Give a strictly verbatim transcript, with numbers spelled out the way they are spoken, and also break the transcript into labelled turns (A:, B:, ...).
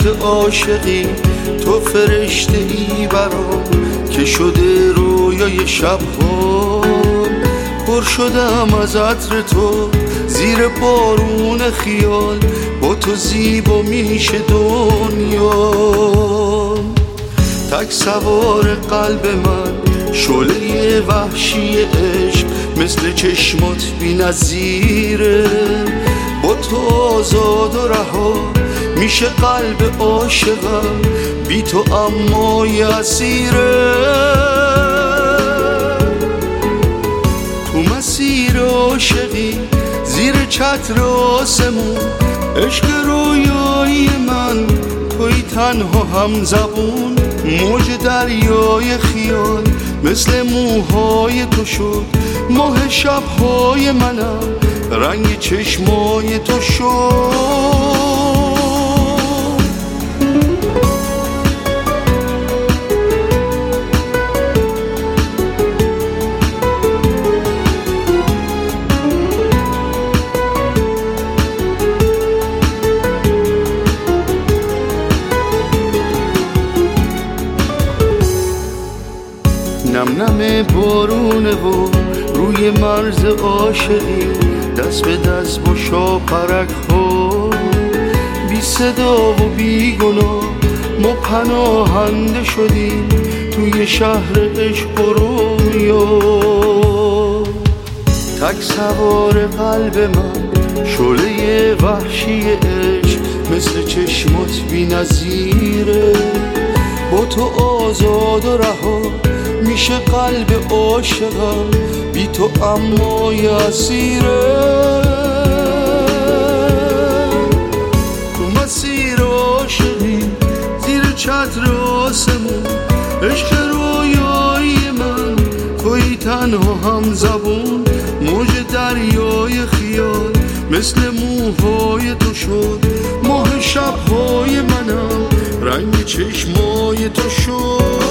A: عشق عاشقی، تو فرشته ای برام که شده رویای شبها. پر شدم از عطر تو زیر بارون خیال، با تو زیبا میشه دنیا. تک سوار قلب من شعله وحشی عشق، مثل چشمات بی نظیره. با تو آزاد و رها میشه قلب عاشقم، بی تو اما اسیره. تو مسیر عاشقی زیر چتر آسمون، عشق رویایی من توی تنها هم زبون. موج دریای خیال مثل موهای تو شد، ماه شبهای منم رنگ چشمای تو شد. نم نم بارونه و روی مرز عاشقی، دست به دست با شاپرک ها. بی صدا و بی گناه ما پناهنده شدیم توی شهر عشق و رویا. تک سوار قلب من شعله وحشی عشق، مثل چشمات بی نظیره. با تو آزاد و رها میشه قلب عاشقم، بی تو اما اسیره. تو مسیر عاشقی زیر چتر آسمون، عشق رویایی من توی تنها هم زبون. موج دریای خیال مثل موهای تو شد، ماه شبهای منم رنگ چشمای تو شد.